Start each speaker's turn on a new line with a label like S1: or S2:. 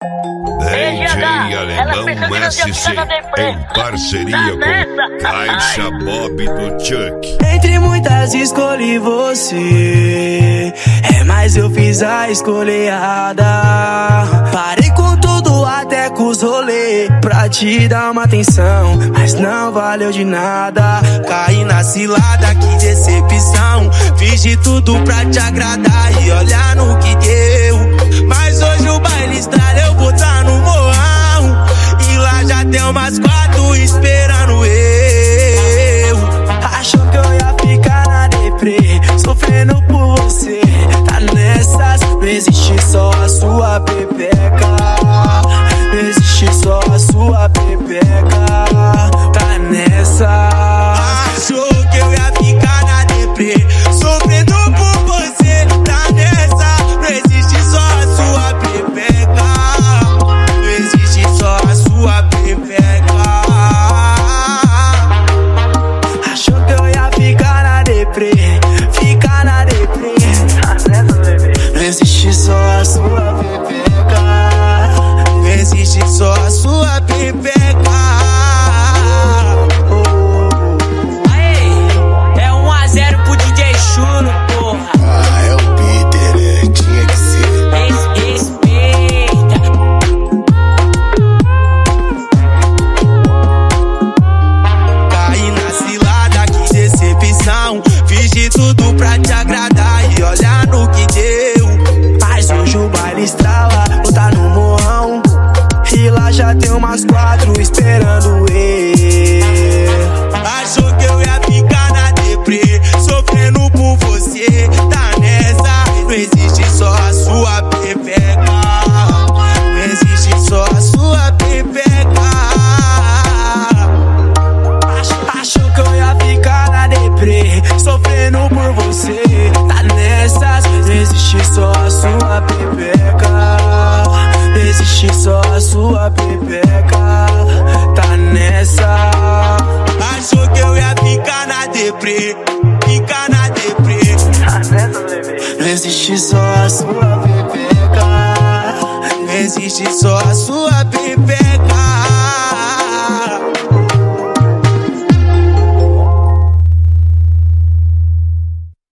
S1: DJ Alemão SC, em parceria com Caixa Bob do Chuck.
S2: Entre muitas escolhi você, mas eu fiz a escolha errada. Parei com tudo, até com os rolê, pra te dar uma atenção, mas não valeu de nada. Caí na cilada, que decepção. Fiz de tudo pra te agradar e olha no que deu. Mas hoje o baile estrada, eu vou tá no morrão, e lá já tem umas 4 esperando eu. Achou que eu ia ficar na deprê, sofrendo por você. Tá nessas, não existe só a sua pepeca. Não existe só a sua pepeca. Tá nessa. Achou que eu ia ficar na deprê, sofrendo por você. Tá nessa, não existe só a sua pepeca. Não existe só a sua pepeca. Achou que eu ia ficar na deprê, ficar na deprê. Não existe só a sua pepeca. Não existe só a sua pepeca.
S3: Aê, é 1 a 0 pro DJ Chulo, porra.
S4: Ah, é o Peter, né? Tinha que ser.
S3: Respeita.
S2: Caí na cilada, que decepção. Fiz de tudo pra te agradar e olha no que deu. Mas hoje o baile estrala, ou tá no morrão, e lá já tem umas 4 esperando eu. Achou que eu ia ficar na deprê, sofrendo por você. Tá nessa, não existe só a sua pepeca. Não existe só a sua pepeca. Achou que eu ia ficar na deprê, sofrendo por você. Tá nessas, não existe só a sua pepeca. Não existe só a sua pepeca. Tá nessa. Achou que eu ia ficar na deprê, ficar na deprê. Não existe só a sua pepeca. Não existe só a sua pepeca.